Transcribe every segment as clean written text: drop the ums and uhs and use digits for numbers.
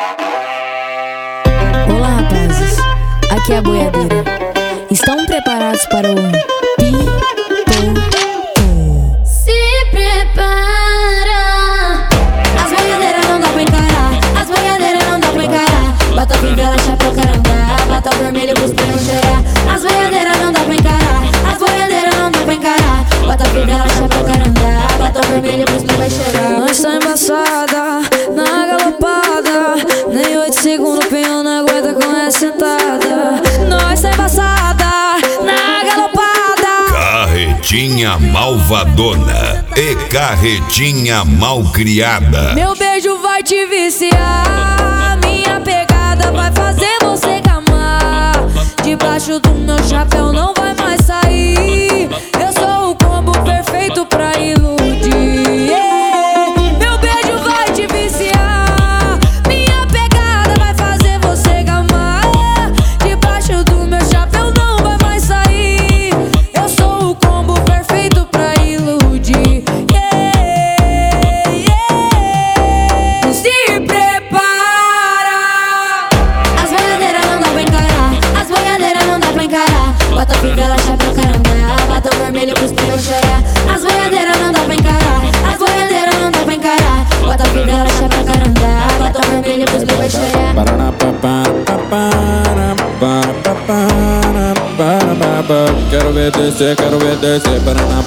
Olá, rapazes, aqui é a boiadeira. Estão preparados para o Pi-Pom-Pom? Se prepara. As boiadeiras não dá pra encarar. As boiadeiras não dá pra encarar. Bota a fivela, chapéu, carandá. Bota o vermelho pros pneus cheirar. As boiadeiras não dá pra encarar. As boiadeiras não dá pra encarar. Bota a fivela, chapéu, carandá. Bota o vermelho pros pneus vai cheirar. Nós tá embaçada, na galopada. Nem 8 segundos o pinhão não aguenta com essa sentada. Nós tá embaçada, na galopada. Carretinha malvadona e carretinha malcriada. Meu beijo vai te viciar. Minha pegada vai fazer você gamar. Debaixo do meu chapéu não vai mais sair. Eu sou o combo perfeito pra iludir. Meu beijo vai te viciar. Minha pegada vai fazer você gamar. Debaixo do meu chapéu não vai mais sair. Eu sou o combo perfeito pra iludir. Se prepara. As boiadeiras não dá pra encarar. As boiadeiras não dá pra encarar. Bota a fivela, chapéu, carandá. Bota o vermelho pros pneus cheirar. As boiadeiras não dá pra encarar. As boiadeiras não dá pra encarar. Bota a fivela, chapéu, carandá. Bota o vermelho pros pneus vai cheirar. Quero ver descer, quero ver descer.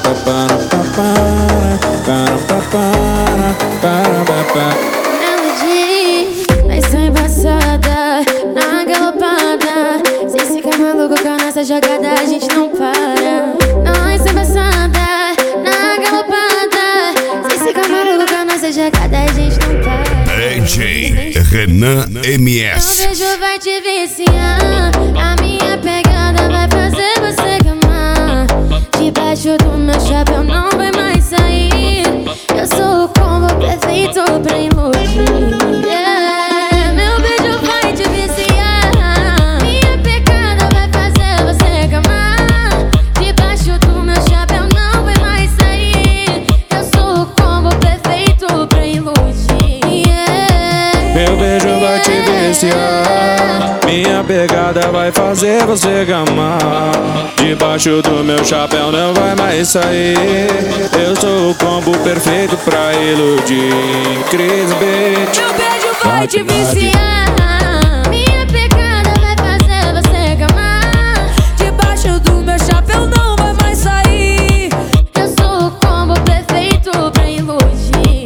Melody, vai ser embaçada, na galopada. Sem ficar maluco com a nossa jogada, a gente não para. Nós embaçada, na galopada. Sem ficar maluco com a nossa jogada, a gente não para. DJ Renan Meu MS. beijo vai te viciar. A minha pegada vai fazer você gamar. Debaixo do meu chapéu não vai mais sair. Eu sou o combo perfeito pra iludir. Meu beijo vai te viciar. Minha pegada vai fazer você gamar. Debaixo do meu chapéu não vai mais sair. Eu sou o combo perfeito pra iludir. Meu beijo vai te viciar. Minha pegada vai fazer você gamar. Debaixo do meu chapéu não vai mais sair. Eu sou o combo perfeito pra iludir. Chris Beat. Meu beijo vai te viciar. Minha pegada vai fazer você gamar. Debaixo do meu chapéu não vai mais sair. Eu sou o combo perfeito pra iludir.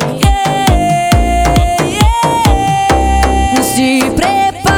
Se prepara.